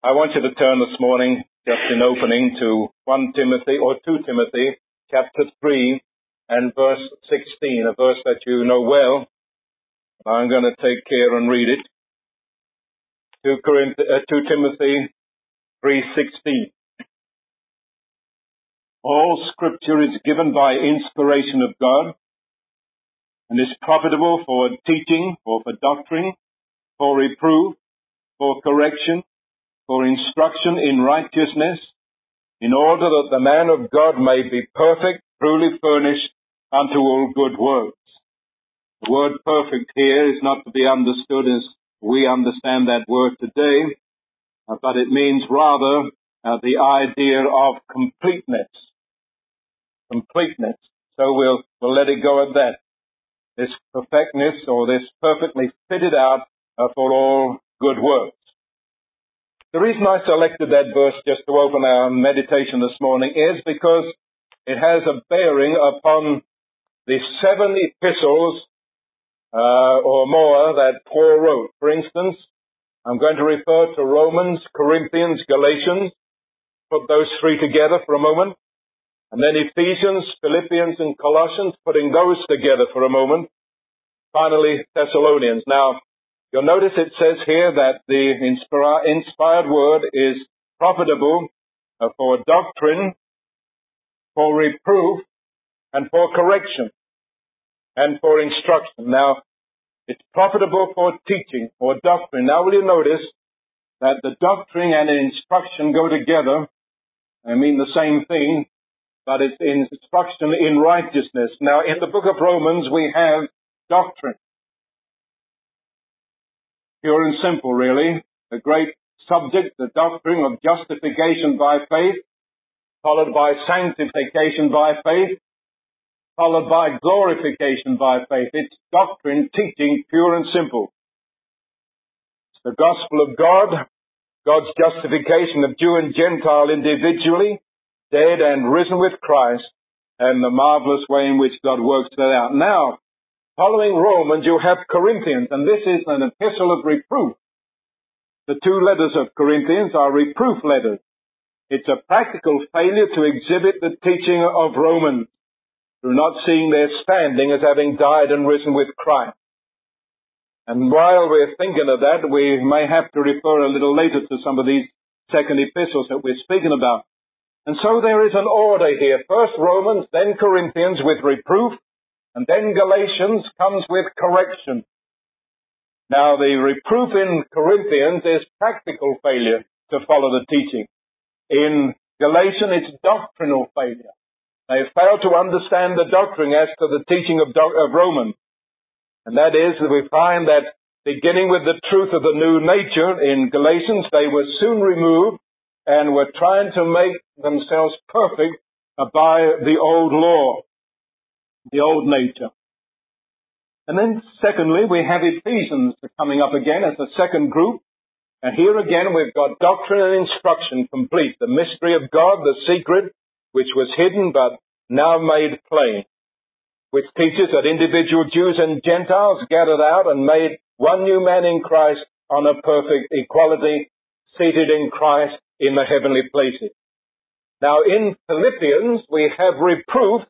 I want you to turn this morning, just in opening, to 1 Timothy or 2 Timothy, chapter 3 and verse 16, a verse that you know well. I'm going to take care and read it. 2 Timothy 3:16. All scripture is given by inspiration of God and is profitable for teaching, or for doctrine, for reproof, for correction, for instruction in righteousness, in order that the man of God may be perfect, truly furnished unto all good works. The word perfect here is not to be understood as we understand that word today, but it means rather the idea of completeness. Completeness. So we'll let it go at that. This perfectness, or this perfectly fitted out for all good works. The reason I selected that verse just to open our meditation this morning is because it has a bearing upon the 7 epistles or more that Paul wrote. For instance, I'm going to refer to Romans, Corinthians, Galatians, put those 3 together for a moment, and then Ephesians, Philippians, and Colossians, putting those together for a moment. Finally, Thessalonians. Now, you'll notice it says here that the inspired word is profitable for doctrine, for reproof, and for correction, and for instruction. Now, it's profitable for teaching or doctrine. Now, will you notice that the doctrine and instruction go together? I mean the same thing, but it's instruction in righteousness. Now, in the book of Romans, we have doctrine. Pure and simple, really. The great subject, the doctrine of justification by faith, followed by sanctification by faith, followed by glorification by faith. It's doctrine, teaching, pure and simple. It's the gospel of God, God's justification of Jew and Gentile individually, dead and risen with Christ, and the marvelous way in which God works that out. Now, following Romans, you have Corinthians, and this is an epistle of reproof. The 2 letters of Corinthians are reproof letters. It's a practical failure to exhibit the teaching of Romans through not seeing their standing as having died and risen with Christ. And while we're thinking of that, we may have to refer a little later to some of these second epistles that we're speaking about. And so there is an order here. First Romans, then Corinthians with reproof, and then Galatians comes with correction. Now, the reproof in Corinthians is practical failure to follow the teaching. In Galatians, it's doctrinal failure. They fail to understand the doctrine as to the teaching of Romans. And that is that we find that beginning with the truth of the new nature in Galatians, they were soon removed and were trying to make themselves perfect by the old law, the old nature. And then secondly, we have Ephesians coming up again as a second group. And here again, we've got doctrine and instruction complete. The mystery of God, the secret, which was hidden but now made plain, which teaches that individual Jews and Gentiles gathered out and made one new man in Christ on a perfect equality, seated in Christ in the heavenly places. Now in Philippians, we have reproof,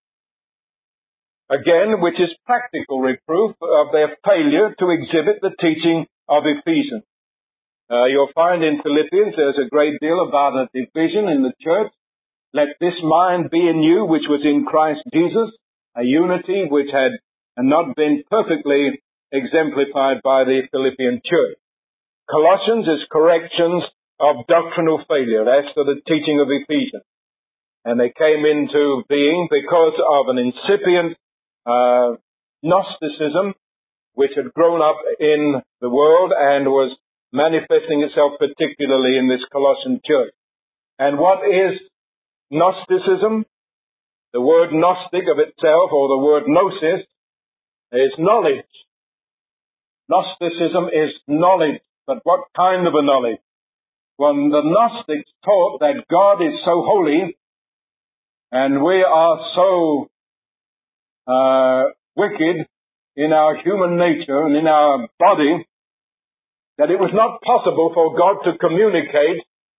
again, which is practical reproof of their failure to exhibit the teaching of Ephesians. You'll find in Philippians there's a great deal about a division in the church. Let this mind be in you, which was in Christ Jesus, a unity which had not been perfectly exemplified by the Philippian church. Colossians is corrections of doctrinal failure as to the teaching of Ephesians. And they came into being because of an incipient Gnosticism which had grown up in the world and was manifesting itself particularly in this Colossian church. And what is Gnosticism? The word Gnostic of itself, or the word Gnosis, is knowledge. Gnosticism is knowledge, but what kind of a knowledge? Well, the Gnostics taught that God is so holy and we are so wicked in our human nature and in our body that it was not possible for God to communicate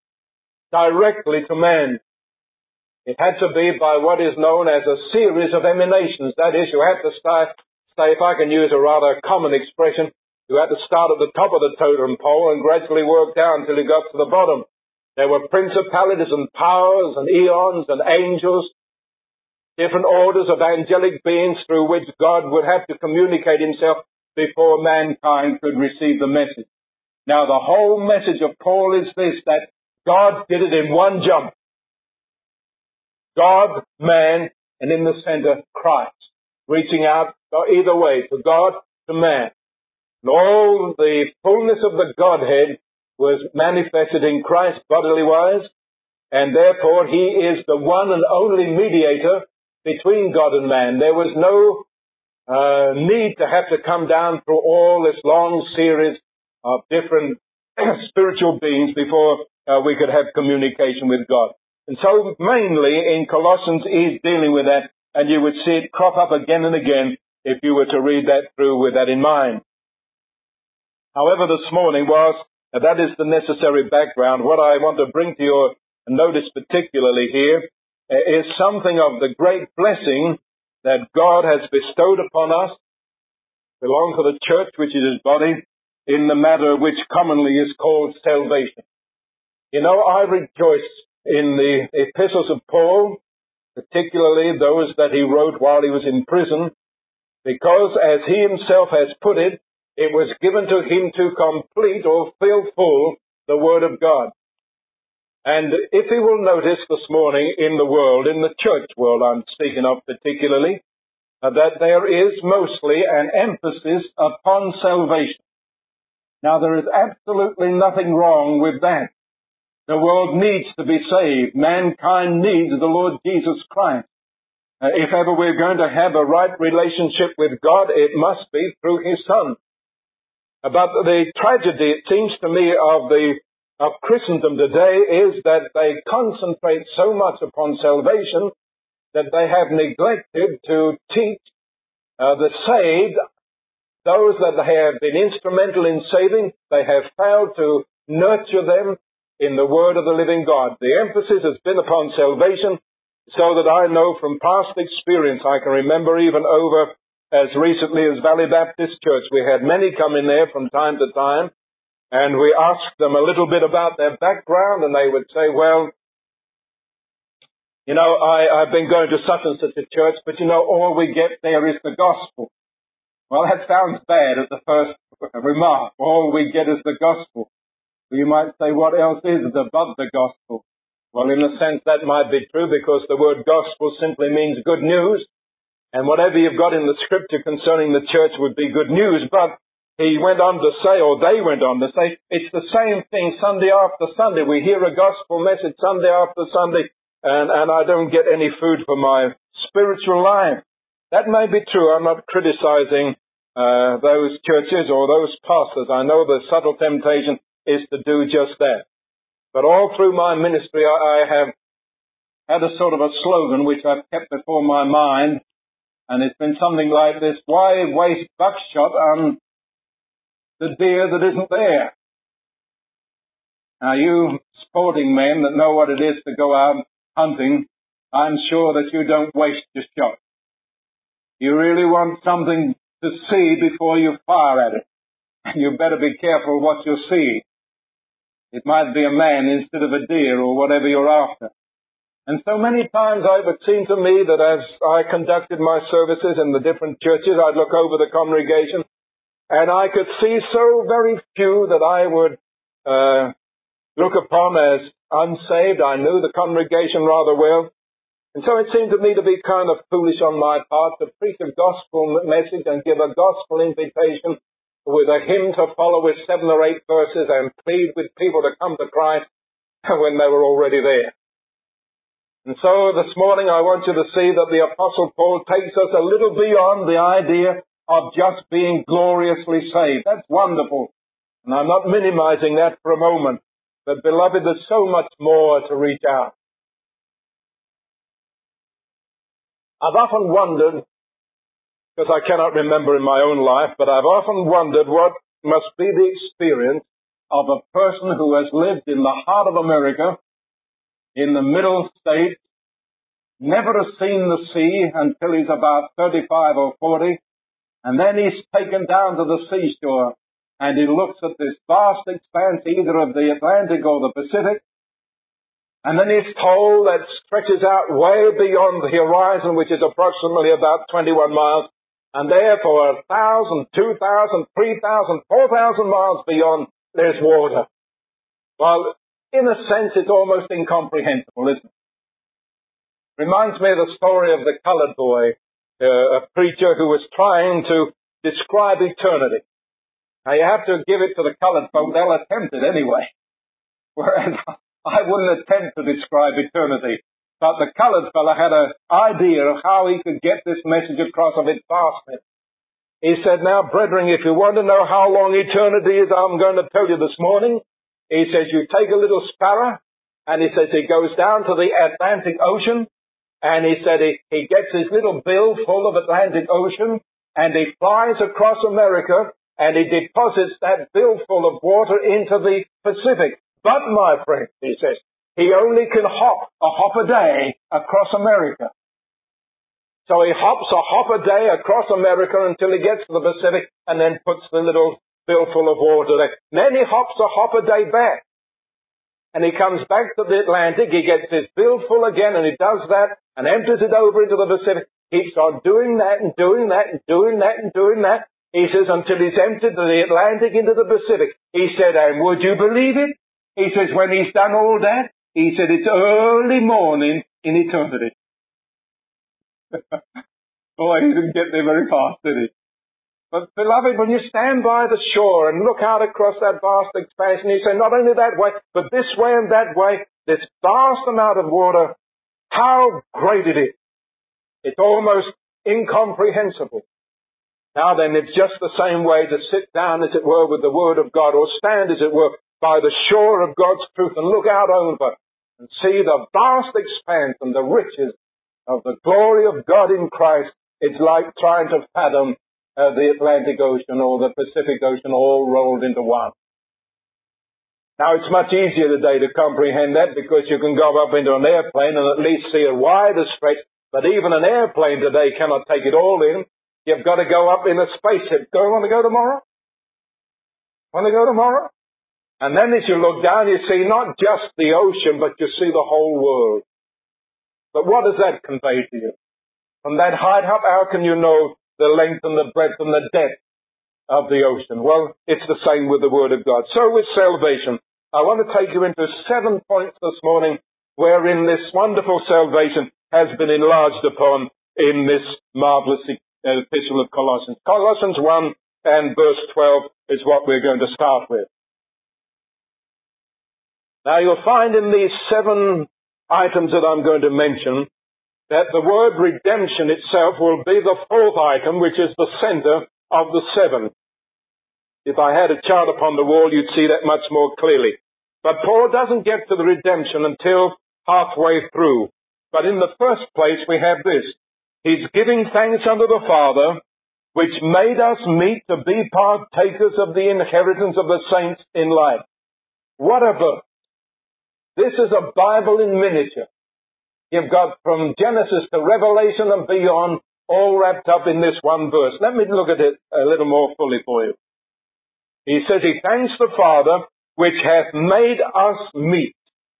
directly to man. It had to be by what is known as a series of emanations. That is, you had to start, say, if I can use a rather common expression, you had to start at the top of the totem pole and gradually work down until you got to the bottom. There were principalities and powers and eons and angels, different orders of angelic beings through which God would have to communicate himself before mankind could receive the message. Now, the whole message of Paul is this, that God did it in one jump. God, man, and in the center, Christ. Reaching out either way, to God, to man. And all the fullness of the Godhead was manifested in Christ bodily wise, and therefore he is the one and only mediator between God and man. There was no need to have to come down through all this long series of different spiritual beings before we could have communication with God. And so mainly in Colossians he's dealing with that, and you would see it crop up again and again if you were to read that through with that in mind. However, this morning, whilst that is the necessary background, what I want to bring to your notice particularly here is something of the great blessing that God has bestowed upon us, belong to the church, which is his body, in the matter which commonly is called salvation. You know, I rejoice in the epistles of Paul, particularly those that he wrote while he was in prison, because as he himself has put it, it was given to him to complete or fill full the Word of God. And if you will notice this morning in the world, in the church world I'm speaking of particularly, that there is mostly an emphasis upon salvation. Now there is absolutely nothing wrong with that. The world needs to be saved. Mankind needs the Lord Jesus Christ. If ever we're going to have a right relationship with God, it must be through his Son. But the tragedy, it seems to me, of Christendom today is that they concentrate so much upon salvation that they have neglected to teach the saved, those that they have been instrumental in saving. They have failed to nurture them in the Word of the living God. The emphasis has been upon salvation, so that I know from past experience, I can remember even over as recently as Valley Baptist Church, we had many come in there from time to time, and we asked them a little bit about their background, and they would say, well, you know, I've been going to such and such a church, but you know, all we get there is the gospel. Well, that sounds bad at the first remark. All we get is the gospel. You might say, what else is above the gospel? Well, in a sense, that might be true, because the word gospel simply means good news. And whatever you've got in the scripture concerning the church would be good news. But he went on to say, or they went on to say, it's the same thing Sunday after Sunday. We hear a gospel message Sunday after Sunday, and I don't get any food for my spiritual life. That may be true. I'm not criticizing those churches or those pastors. I know the subtle temptation is to do just that. But all through my ministry, I have had a sort of a slogan which I've kept before my mind, and it's been something like this: why waste buckshot on the deer that isn't there? Now, you sporting men that know what it is to go out hunting, I'm sure that you don't waste your shot. You really want something to see before you fire at it. You better be careful what you see. It might be a man instead of a deer or whatever you're after. And so many times it would seem to me that as I conducted my services in the different churches, I'd look over the congregation and I could see so very few that I would look upon as unsaved. I knew the congregation rather well. And so it seemed to me to be kind of foolish on my part to preach a gospel message and give a gospel invitation with a hymn to follow with 7 or 8 verses and plead with people to come to Christ when they were already there. And so this morning I want you to see that the Apostle Paul takes us a little beyond the idea of just being gloriously saved. That's wonderful. And I'm not minimizing that for a moment. But beloved, there's so much more to reach out. I've often wondered, because I cannot remember in my own life, but I've often wondered what must be the experience of a person who has lived in the heart of America in the middle states, never has seen the sea until he's about 35 or 40, and then he's taken down to the seashore, and he looks at this vast expanse either of the Atlantic or the Pacific, and then he's told that stretches out way beyond the horizon, which is approximately about 21 miles, and therefore 1,000, 2,000, 3,000, 4,000 miles beyond there's water. Well, in a sense, it's almost incomprehensible, isn't it? Reminds me of the story of the colored boy, a preacher who was trying to describe eternity. Now, you have to give it to the colored folk. They'll attempt it anyway. Whereas I wouldn't attempt to describe eternity. But the colored fellow had an idea of how he could get this message across of its vastness. He said, now, brethren, if you want to know how long eternity is, I'm going to tell you this morning. He says, you take a little sparrow, and he says he goes down to the Atlantic Ocean, and he said he gets his little bill full of Atlantic Ocean, and he flies across America, and he deposits that bill full of water into the Pacific. But, my friend, he says, he only can hop a hop a day across America. So he hops a hop a day across America until he gets to the Pacific, and then puts the little bill full of water there. Then he hops a hop a day back. And he comes back to the Atlantic, he gets his bill full again, and he does that, and empties it over into the Pacific. Keeps on doing that, and doing that, and doing that, and doing that. He says, until he's emptied the Atlantic into the Pacific. He said, and would you believe it? He says, when he's done all that, he said, it's early morning in eternity. Boy, he didn't get there very fast, did he? But, beloved, when you stand by the shore and look out across that vast expanse, you say, not only that way, but this way and that way, this vast amount of water, how great it is. It's almost incomprehensible. Now then, it's just the same way to sit down, as it were, with the Word of God, or stand, as it were, by the shore of God's truth and look out over and see the vast expanse and the riches of the glory of God in Christ. It's like trying to fathom the Atlantic Ocean or the Pacific Ocean all rolled into one. Now, it's much easier today to comprehend that because you can go up into an airplane and at least see a wider stretch, but even an airplane today cannot take it all in. You've got to go up in a spaceship. Want to go tomorrow? Want to go tomorrow? And then as you look down, you see not just the ocean, but you see the whole world. But what does that convey to you? From that height up, how can you know the length and the breadth and the depth of the ocean? Well, it's the same with the Word of God. So with salvation, I want to take you into 7 points this morning wherein this wonderful salvation has been enlarged upon in this marvelous epistle of Colossians. Colossians 1 and verse 12 is what we're going to start with. Now you'll find in these 7 items that I'm going to mention that the word redemption itself will be the 4th item, which is the center of the 7. If I had a chart upon the wall, you'd see that much more clearly. But Paul doesn't get to the redemption until halfway through. But in the first place, we have this. He's giving thanks unto the Father, which made us meet to be partakers of the inheritance of the saints in light. What a verse. This is a Bible in miniature. You've got from Genesis to Revelation and beyond, all wrapped up in this one verse. Let me look at it a little more fully for you. He says, he thanks the Father, which hath made us meet.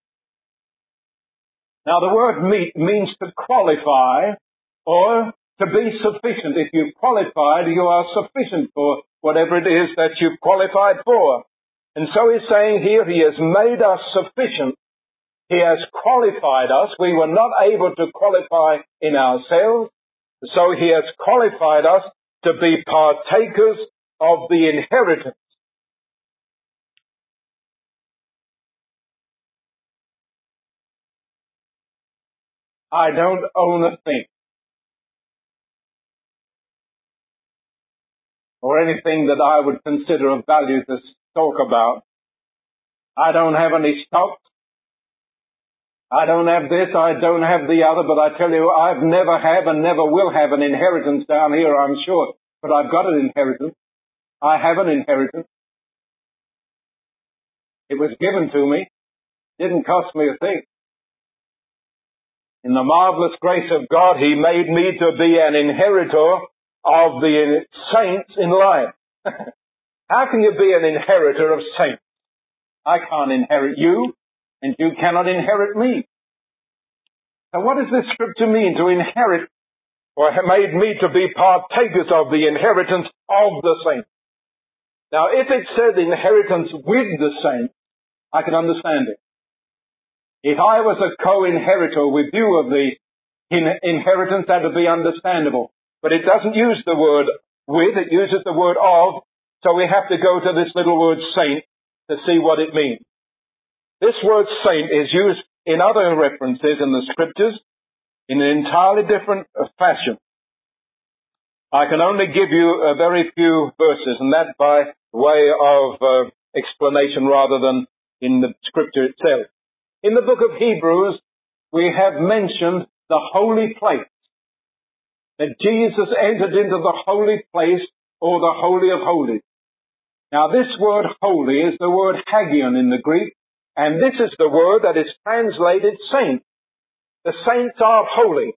Now the word meet means to qualify or to be sufficient. If you've qualified, you are sufficient for whatever it is that you've qualified for. And so he's saying here, he has made us sufficient. He has qualified us. We were not able to qualify in ourselves. So he has qualified us to be partakers of the inheritance. I don't own a thing or anything that I would consider of value to talk about. I don't have any stocks. I don't have this, I don't have the other, but I tell you, I've never have and never will have an inheritance down here, I'm sure. But I've got an inheritance. I have an inheritance. It was given to me. Didn't cost me a thing. In the marvelous grace of God, He made me to be an inheritor of the saints in life. How can you be an inheritor of saints? I can't inherit you, and you cannot inherit me. So what does this scripture mean, to inherit, or have made me to be partakers of the inheritance of the saints? Now, if it said inheritance with the saints, I can understand it. If I was a co-inheritor with you of the inheritance, that would be understandable. But it doesn't use the word with, it uses the word of, so we have to go to this little word saint to see what it means. This word saint is used in other references in the scriptures in an entirely different fashion. I can only give you a very few verses, and that by way of explanation rather than in the scripture itself. In the book of Hebrews, we have mentioned the holy place, that Jesus entered into the holy place, or the Holy of Holies. Now, this word holy is the word hagion in the Greek, and this is the word that is translated saint. The saints are holy.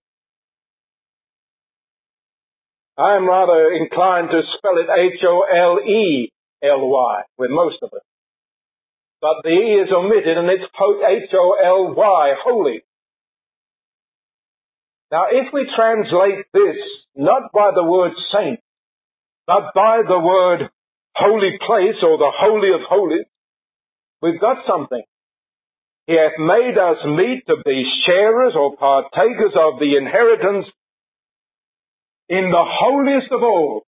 I am rather inclined to spell it Holely with most of it. But the E is omitted and it's Holy, holy. Now, if we translate this not by the word saint, but by the word holy place or the Holy of Holies, we've got something. He hath made us meet to be sharers or partakers of the inheritance in the holiest of all.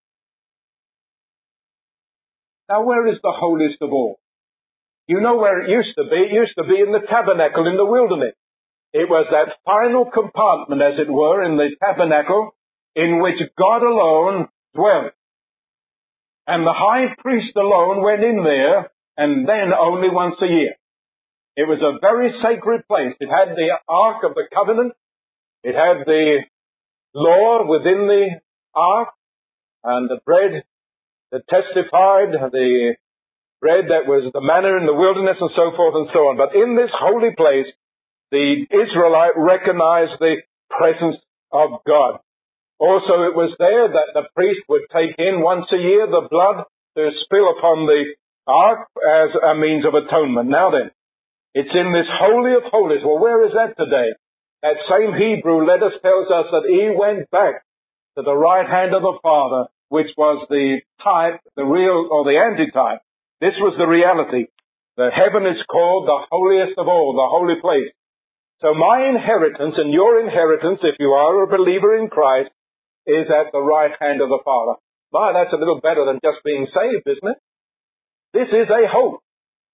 Now, where is the holiest of all? You know where it used to be. It used to be in the tabernacle in the wilderness. It was that final compartment, as it were, in the tabernacle in which God alone dwelt. And the high priest alone went in there, and then only once a year. It was a very sacred place. It had the Ark of the Covenant. It had the law within the Ark, and the bread that testified, the bread that was the manna in the wilderness, and so forth and so on. But in this holy place, the Israelite recognized the presence of God. Also, it was there that the priest would take in once a year the blood to spill upon the ark as a means of atonement. Now then, it's in this Holy of Holies. Well, where is that today? That same Hebrew letter tells us that he went back to the right hand of the Father, which was the type, the real, or the antitype. This was the reality. The heaven is called the holiest of all, the holy place. So my inheritance and your inheritance, if you are a believer in Christ, is at the right hand of the Father. My, that's a little better than just being saved, isn't it? This is a hope.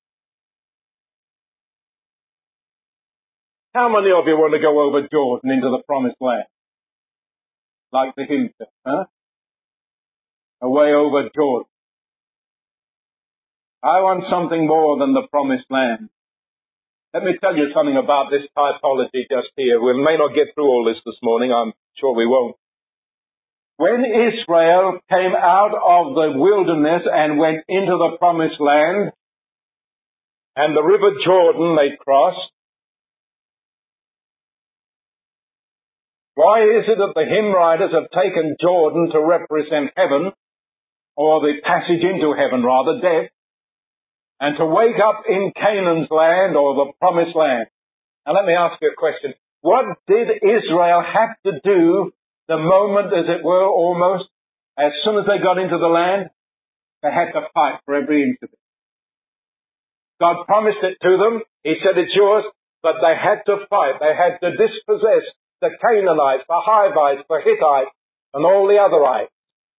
How many of you want to go over Jordan into the promised land? Like the hymn said, huh? Away over Jordan. I want something more than the promised land. Let me tell you something about this typology just here. We may not get through all this morning. I'm sure we won't. When Israel came out of the wilderness and went into the promised land, and the river Jordan they crossed, why is it that the hymn writers have taken Jordan to represent heaven, or the passage into heaven rather, death, and to wake up in Canaan's land or the promised land? Now let me ask you a question. What did Israel have to do the moment, as it were, almost, as soon as they got into the land? They had to fight for every inch of it. God promised it to them. He said it's yours, but they had to fight. They had to dispossess the Canaanites, the Hivites, the Hittites, and all the otherites.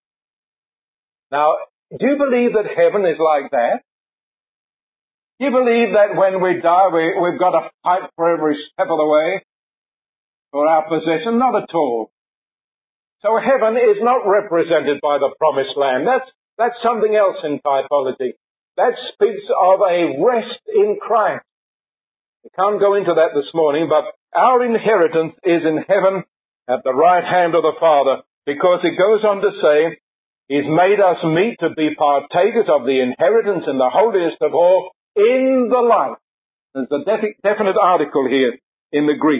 Now, do you believe that heaven is like that? Do you believe that when we die, we've got to fight for every step of the way for our possession? Not at all. So heaven is not represented by the promised land. That's something else in typology. That speaks of a rest in Christ. We can't go into that this morning, but our inheritance is in heaven at the right hand of the Father, because it goes on to say, He's made us meet to be partakers of the inheritance in the holiest of all, in the light. There's a definite article here in the Greek.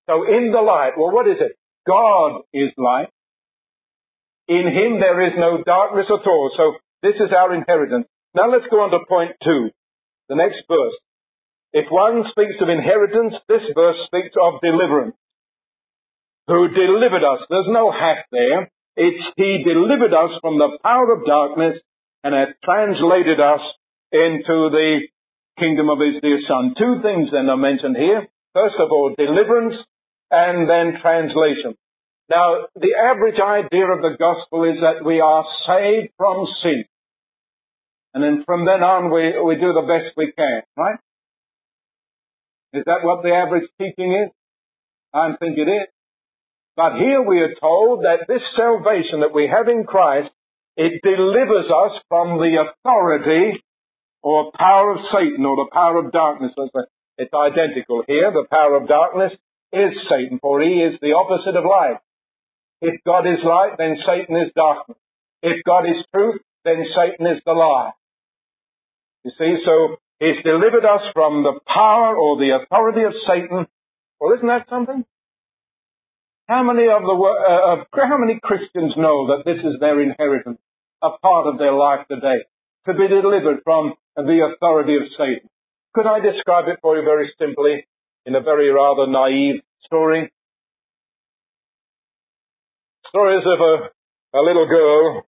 So in the light, well, what is it? God is light. In him there is no darkness at all. So this is our inheritance. Now let's go on to point 2, the next verse. If one speaks of inheritance, this verse speaks of deliverance. Who delivered us. There's no hack there. It's he delivered us from the power of darkness and hath translated us into the kingdom of his dear Son. Two things then are mentioned here. First of all, deliverance and then translation. Now, the average idea of the gospel is that we are saved from sin. And then from then on we do the best we can, right? Is that what the average teaching is? I think it is. But here we are told that this salvation that we have in Christ, it delivers us from the authority or power of Satan or the power of darkness. It's identical here. The power of darkness is Satan, for he is the opposite of light. If God is light, then Satan is darkness. If God is truth, then Satan is the lie. You see, so he's delivered us from the power or the authority of Satan. Well, isn't that something? How many Christians know that this is their inheritance, a part of their life today, to be delivered from the authority of Satan? Could I describe it for you very simply in a very rather naive story? Stories of a little girl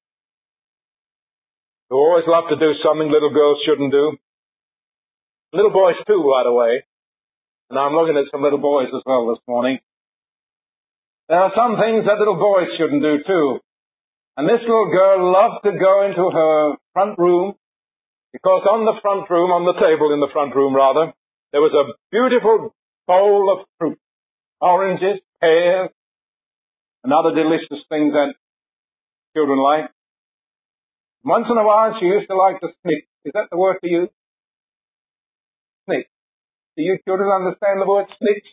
who always loved to do something little girls shouldn't do. Little boys too, by the way. And I'm looking at some little boys as well this morning. There are some things that little boys shouldn't do too. And this little girl loved to go into her front room, because on the table in the front room rather, there was a beautiful bowl of fruit. Oranges, pears, and other delicious things that children like. Once in a while she used to like to snick. Is that the word to use? Snick. Do you children understand the word snick?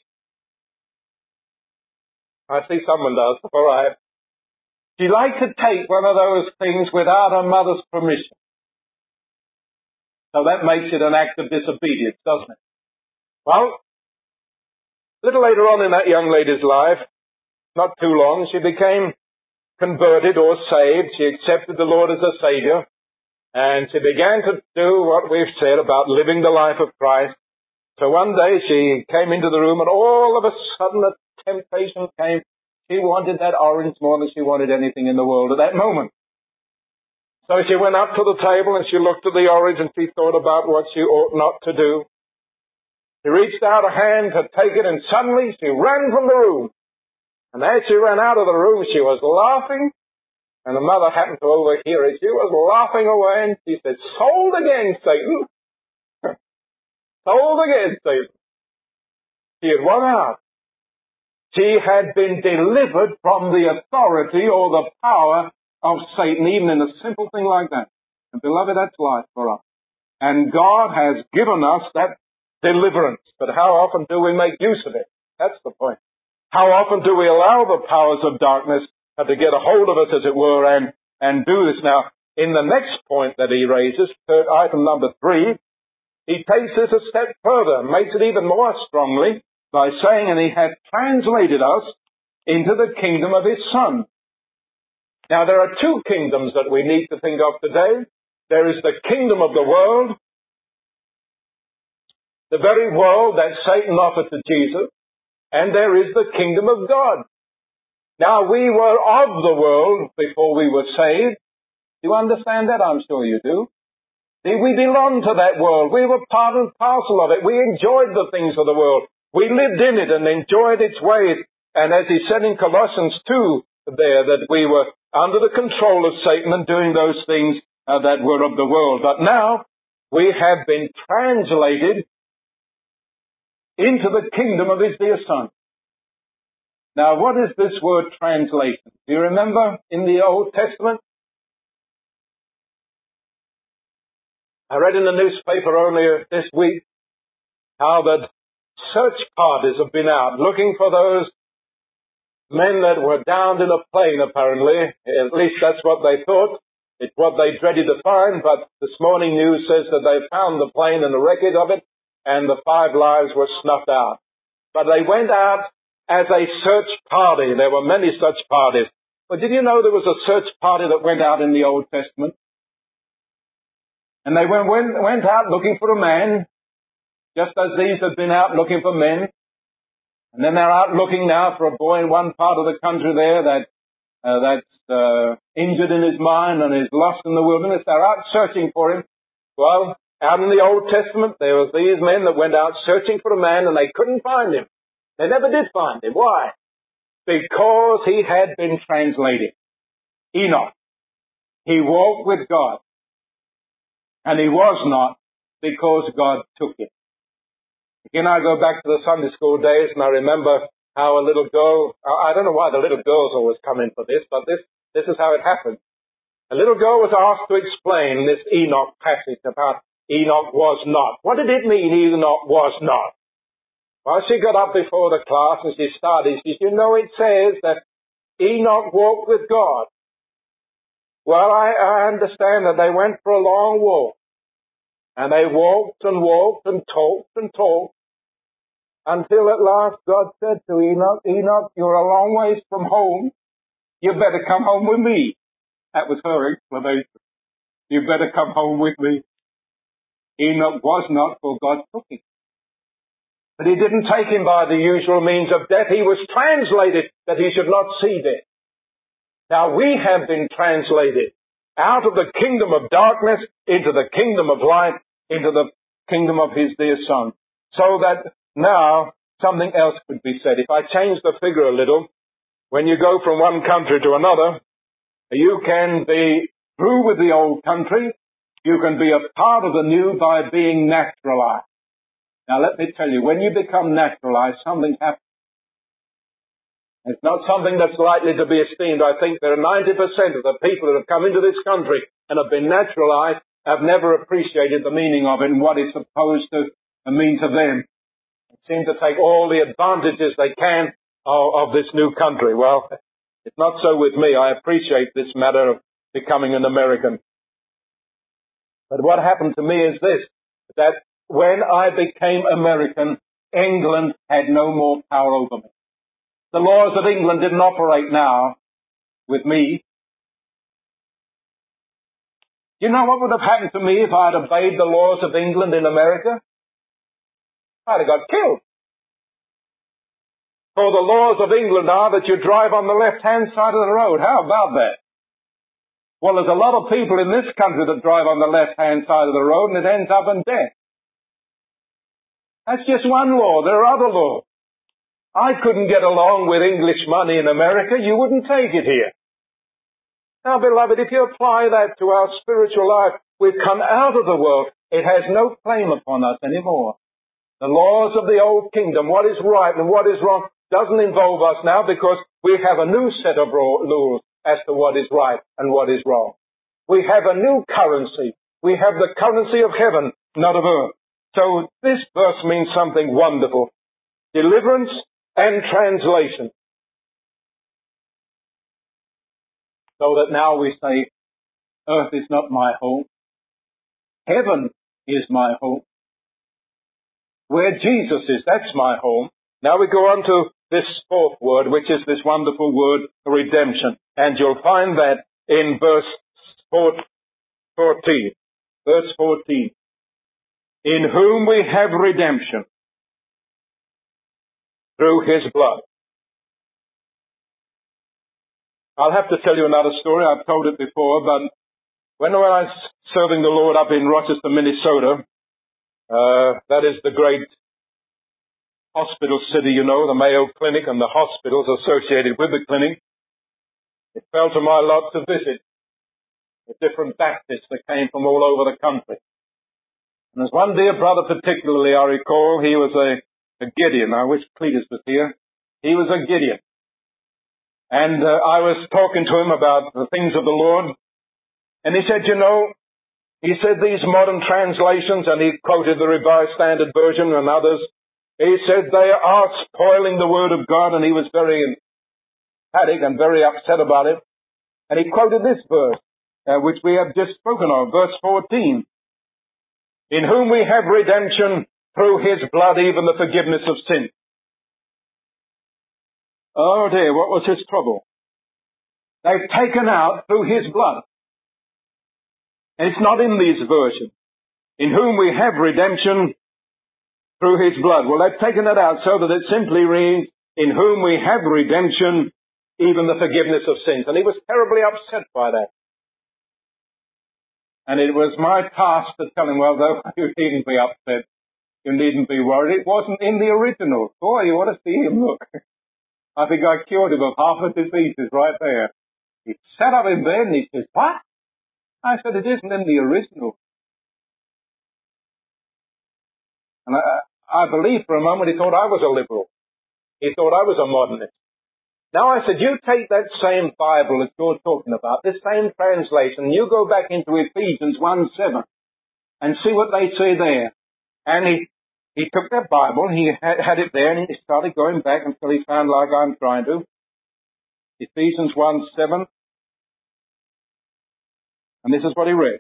I see someone does. All right. She liked to take one of those things without her mother's permission. So that makes it an act of disobedience, doesn't it? Well, a little later on in that young lady's life, not too long, she became converted or saved. She accepted the Lord as a Savior. And she began to do what we've said about living the life of Christ. So one day she came into the room and all of a sudden a temptation came. She wanted that orange more than she wanted anything in the world at that moment. So she went up to the table and she looked at the orange and she thought about what she ought not to do. She reached out a hand to take it and suddenly she ran from the room. And as she ran out of the room she was laughing, and the mother happened to overhear it. She was laughing away and she said, "Sold again, Satan." Sold again, Satan. She had won out. She had been delivered from the authority or the power of Satan, even in a simple thing like that. And beloved, that's life for us. And God has given us that deliverance. But how often do we make use of it? That's the point. How often do we allow the powers of darkness to get a hold of us, as it were, and do this? Now, in the next point that he raises, item number 3, he takes this a step further, makes it even more strongly, by saying, and he hath translated us into the kingdom of his Son. Now, there are two kingdoms that we need to think of today. There is the kingdom of the world, the very world that Satan offered to Jesus, and there is the kingdom of God. Now, we were of the world before we were saved. Do you understand that? I'm sure you do. See, we belonged to that world. We were part and parcel of it. We enjoyed the things of the world. We lived in it and enjoyed its ways. And as he said in Colossians 2 there, that we were under the control of Satan and doing those things that were of the world. But now we have been translated into the kingdom of his dear Son. Now, what is this word translation? Do you remember in the Old Testament? I read in the newspaper earlier this week how that search parties have been out looking for those men that were downed in a plane, apparently. At least that's what they thought. It's what they dreaded to find, but this morning news says that they found the plane and the wreckage of it, and the 5 lives were snuffed out. but they went out as a search party. There were many such parties. But did you know there was a search party that went out in the Old Testament? And they went out looking for a man, just as these had been out looking for men. And then they're out looking now for a boy in one part of the country there that's injured in his mind and is lost in the wilderness. They're out searching for him. Well, out in the Old Testament, there was these men that went out searching for a man and they couldn't find him. They never did find him. Why? Because he had been translated. Enoch. He walked with God. And he was not, because God took him. Again, I go back to the Sunday school days and I remember how a little girl, I don't know why the little girls always come in for this, but this is how it happened. A little girl was asked to explain this Enoch passage about Enoch was not. What did it mean Enoch was not? Well, she got up before the class and she started. She said, you know, it says that Enoch walked with God. Well, I understand that they went for a long walk. And they walked and walked and talked until at last God said to Enoch, Enoch, you're a long ways from home. You better come home with me. That was her explanation. You better come home with me. Enoch was not, for God took him. But he didn't take him by the usual means of death. He was translated that he should not see death. Now we have been translated out of the kingdom of darkness into the kingdom of light, into the kingdom of his dear Son. So that now something else could be said. If I change the figure a little, when you go from one country to another, you can be through with the old country. You can be a part of the new by being naturalized. Now let me tell you, when you become naturalized, something happens. It's not something that's likely to be esteemed. I think there are 90% of the people that have come into this country and have been naturalized have never appreciated the meaning of it and what it's supposed to mean to them. They seem to take all the advantages they can of this new country. Well, it's not so with me. I appreciate this matter of becoming an American. But what happened to me is this, that when I became American, England had no more power over me. The laws of England didn't operate now with me. You know what would have happened to me if I had obeyed the laws of England in America? I'd have got killed. For the laws of England are that you drive on the left-hand side of the road. How about that? Well, there's a lot of people in this country that drive on the left-hand side of the road and it ends up in death. That's just one law. There are other laws. I couldn't get along with English money in America. You wouldn't take it here. Now, beloved, if you apply that to our spiritual life, we've come out of the world. It has no claim upon us anymore. The laws of the old kingdom, what is right and what is wrong, doesn't involve us now because we have a new set of rules as to what is right and what is wrong. We have a new currency. We have the currency of heaven, not of earth. So this verse means something wonderful. Deliverance and translation. So that now we say, earth is not my home. Heaven is my home. Where Jesus is, that's my home. Now we go on to this fourth word, which is this wonderful word, redemption. And you'll find that in verse 14. Verse 14. In whom we have redemption through his blood. I'll have to tell you another story. I've told it before, but when I was serving the Lord up in Rochester, Minnesota, that is the great hospital city, you know, the Mayo Clinic and the hospitals associated with the clinic. It fell to my lot to visit the different Baptists that came from all over the country. And there's one dear brother particularly, I recall, he was a Gideon. I wish Cletus was here. He was a Gideon. And I was talking to him about the things of the Lord. And he said, you know, he said these modern translations, and he quoted the Revised Standard Version and others, he said they are spoiling the Word of God, and he was very emphatic and very upset about it. And he quoted this verse, which we have just spoken of, verse 14. In whom we have redemption through his blood, even the forgiveness of sin. Oh dear, what was his trouble? They've taken out through his blood. And it's not in these versions. In whom we have redemption through his blood. Well, they've taken it out so that it simply reads, in whom we have redemption, even the forgiveness of sins. And he was terribly upset by that. And it was my task to tell him, well, though, you needn't be upset. You needn't be worried. It wasn't in the original. Boy, you ought to see him look. I think I cured him of half of diseases right there. He sat up in bed and he says, what? I said, it isn't in the original. And I believe for a moment he thought I was a liberal. He thought I was a modernist. Now I said, you take that same Bible that you're talking about, this same translation, you go back into Ephesians 1:7 and see what they say there. And he took that Bible, he had it there, and he started going back until he found, like I'm trying to, Ephesians 1:7. And this is what he read.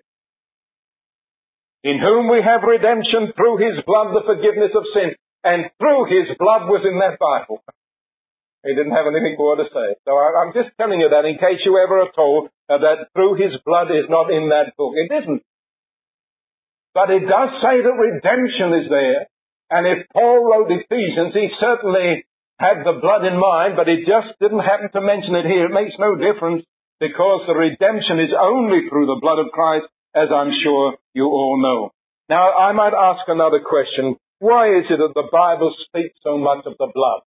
In whom we have redemption through his blood, the forgiveness of sin. And through his blood was in that Bible. He didn't have anything more to say. So I'm just telling you that in case you ever are told that through his blood is not in that book. It isn't. But it does say that redemption is there. And if Paul wrote Ephesians, he certainly had the blood in mind, but he just didn't happen to mention it here. It makes no difference because the redemption is only through the blood of Christ, as I'm sure you all know. Now, I might ask another question. Why is it that the Bible speaks so much of the blood?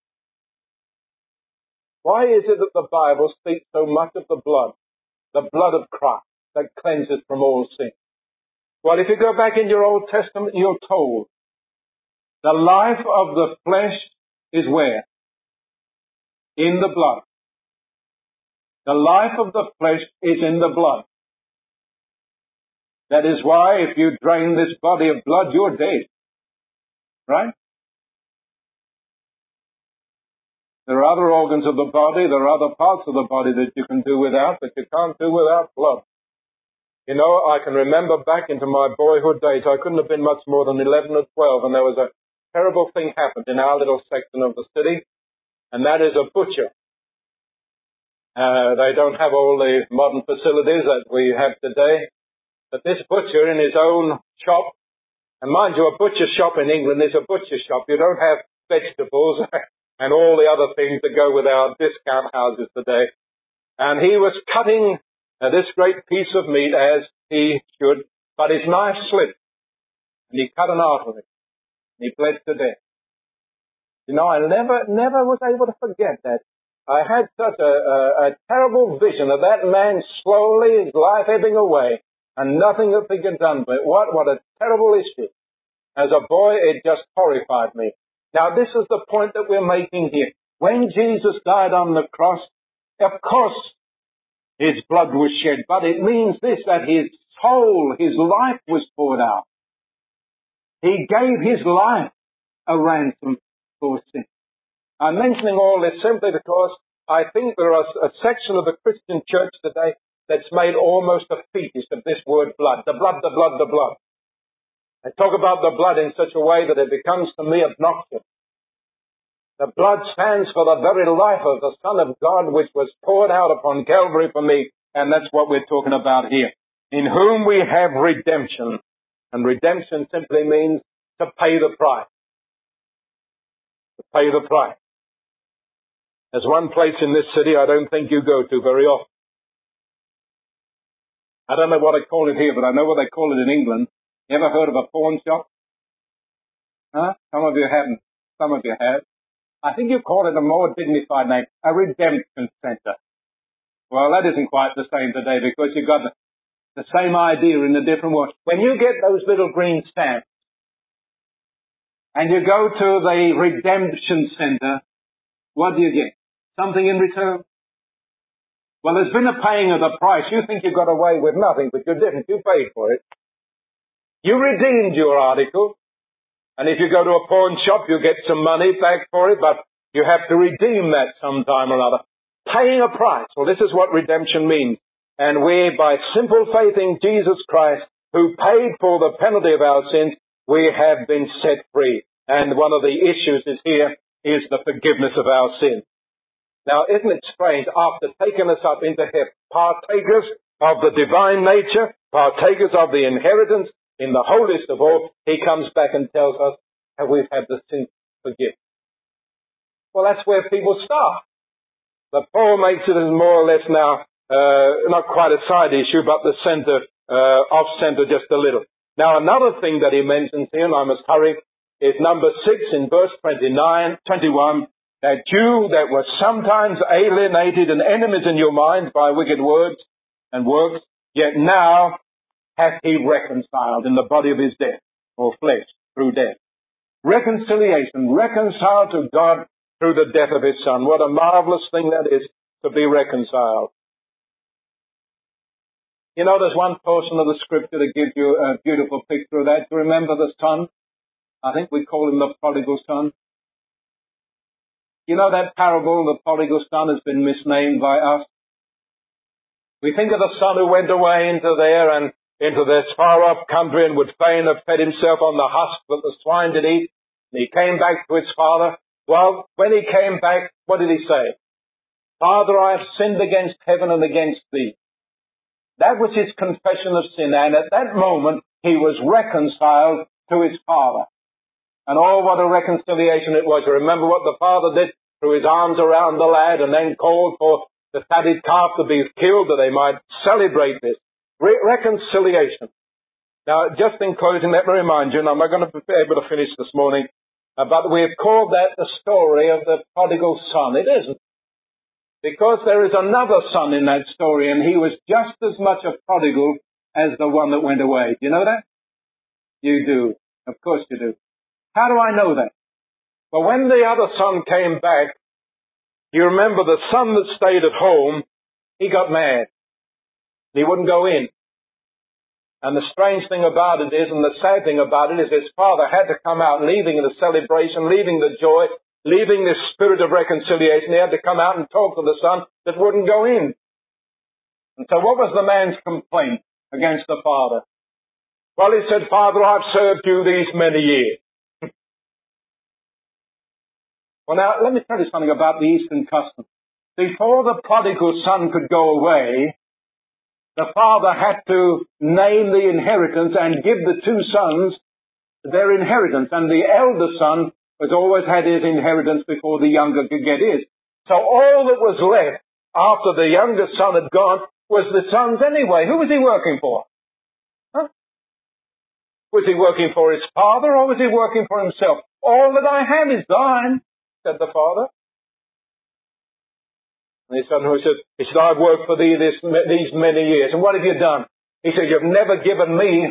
Why is it that the Bible speaks so much of the blood of Christ that cleanses from all sin? Well, if you go back in your Old Testament, you're told the life of the flesh is where? In the blood. The life of the flesh is in the blood. That is why if you drain this body of blood, you're dead. Right? There are other organs of the body, there are other parts of the body that you can do without, but you can't do without blood. You know, I can remember back into my boyhood days, I couldn't have been much more than 11 or 12, and there was a terrible thing happened in our little section of the city, and that is a butcher. They don't have all the modern facilities that we have today, but this butcher in his own shop, and mind you, a butcher shop in England is a butcher shop. You don't have vegetables and all the other things that go with our discount houses today. And he was cutting this great piece of meat as he should, but his knife slipped, and he cut an artery, and he bled to death. You know, I never was able to forget that. I had such a terrible vision of that man slowly, his life ebbing away, and nothing that could get done. But what a terrible issue. As a boy, it just horrified me. Now, this is the point that we're making here. When Jesus died on the cross, of course, his blood was shed, but it means this, that his soul, his life was poured out. He gave his life a ransom for sin. I'm mentioning all this simply because I think there are a section of the Christian church today that's made almost a fetish of this word blood. The blood, the blood, the blood. They talk about the blood in such a way that it becomes to me obnoxious. The blood stands for the very life of the Son of God, which was poured out upon Calvary for me, and that's what we're talking about here. In whom we have redemption. And redemption simply means to pay the price. To pay the price. There's one place in this city I don't think you go to very often. I don't know what they call it here, but I know what they call it in England. You ever heard of a pawn shop? Huh? Some of you haven't. Some of you have. I think you call it a more dignified name, a redemption center. Well, that isn't quite the same today because you've got the same idea in a different way. When you get those little green stamps and you go to the redemption center, what do you get? Something in return? Well, there's been a paying of the price. You think you got away with nothing, but you didn't. You paid for it. You redeemed your article. And if you go to a pawn shop, you get some money back for it, but you have to redeem that sometime or other. Paying a price. Well, this is what redemption means. And we, by simple faith in Jesus Christ, who paid for the penalty of our sins, we have been set free. And one of the issues is here is the forgiveness of our sins. Now, isn't it strange, after taking us up into heaven, partakers of the divine nature, partakers of the inheritance in the holiest of all, he comes back and tells us how we've had the sin forgiven. Well, that's where people start. But Paul makes it as more or less now, not quite a side issue, but the center, off-center just a little. Now, another thing that he mentions here, and I must hurry, is number 6 in verse 21, that you that were sometimes alienated and enemies in your minds by wicked words and works, yet now hath he reconciled in the body of his death, or flesh, through death. Reconciliation, reconciled to God through the death of his Son. What a marvelous thing that is, to be reconciled. You know, there's one portion of the scripture that gives you a beautiful picture of that. Do you remember the son? I think we call him the prodigal son. You know that parable, the prodigal son, has been misnamed by us. We think of the son who went away into there and into this far-off country and would fain have fed himself on the husk that the swine did eat. And he came back to his father. Well, when he came back, what did he say? Father, I have sinned against heaven and against thee. That was his confession of sin. And at that moment, he was reconciled to his father. And oh, what a reconciliation it was. Remember what the father did? Threw his arms around the lad and then called for the fatted calf to be killed that they might celebrate this. Reconciliation. Now, just in closing, let me remind you, and I'm not going to be able to finish this morning, but we've called that the story of the prodigal son. It isn't. Because there is another son in that story, and he was just as much a prodigal as the one that went away. Do you know that? You do. Of course you do. How do I know that? Well, when the other son came back, you remember the son that stayed at home, he got mad. He wouldn't go in. And the strange thing about it is, and the sad thing about it is, his father had to come out, leaving the celebration, leaving the joy, leaving this spirit of reconciliation. He had to come out and talk to the son that wouldn't go in. And so what was the man's complaint against the father? Well, he said, Father, I've served you these many years. Well, now, let me tell you something about the Eastern custom. Before the prodigal son could go away, the father had to name the inheritance and give the two sons their inheritance. And the elder son has always had his inheritance before the younger could get his. So all that was left after the younger son had gone was the sons anyway. Who was he working for? Huh? Was he working for his father or was he working for himself? All that I have is thine, said the father. And his son he said, I've worked for thee these many years. And what have you done? He said, you've never given me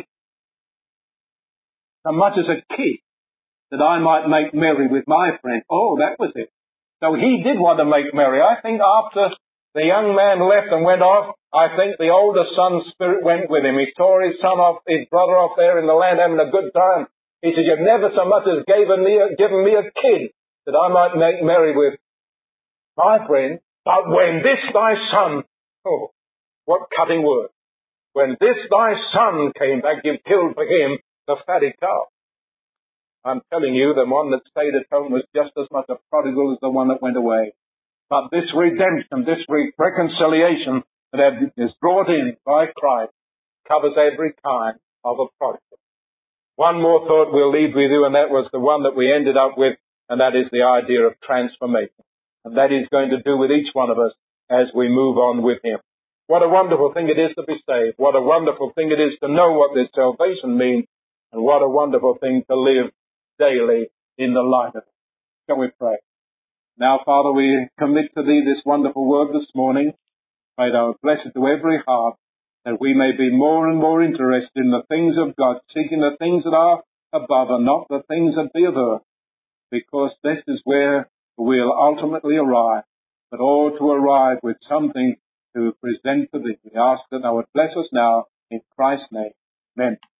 so much as a kiss that I might make merry with my friend. Oh, that was it. So he did want to make merry. I think after the young man left and went off, I think the older son's spirit went with him. He saw his brother off there in the land having a good time. He said, you've never so much as given me a kid that I might make merry with my friend. But when this thy son, oh, what cutting word. When this thy son came back, you killed for him the fatted calf. I'm telling you, the one that stayed at home was just as much a prodigal as the one that went away. But this redemption, this reconciliation that is brought in by Christ covers every kind of a prodigal. One more thought we'll leave with you, and that was the one that we ended up with, and that is the idea of transformation. And that is going to do with each one of us as we move on with Him. What a wonderful thing it is to be saved. What a wonderful thing it is to know what this salvation means. And what a wonderful thing to live daily in the light of it. Shall we pray? Now, Father, we commit to Thee this wonderful word this morning. May Thou bless it to every heart, that we may be more and more interested in the things of God, seeking the things that are above and not the things that be of earth, because this is where we'll ultimately arrive, but all to arrive with something to present to Thee. We ask that Thou would bless us now in Christ's name. Amen.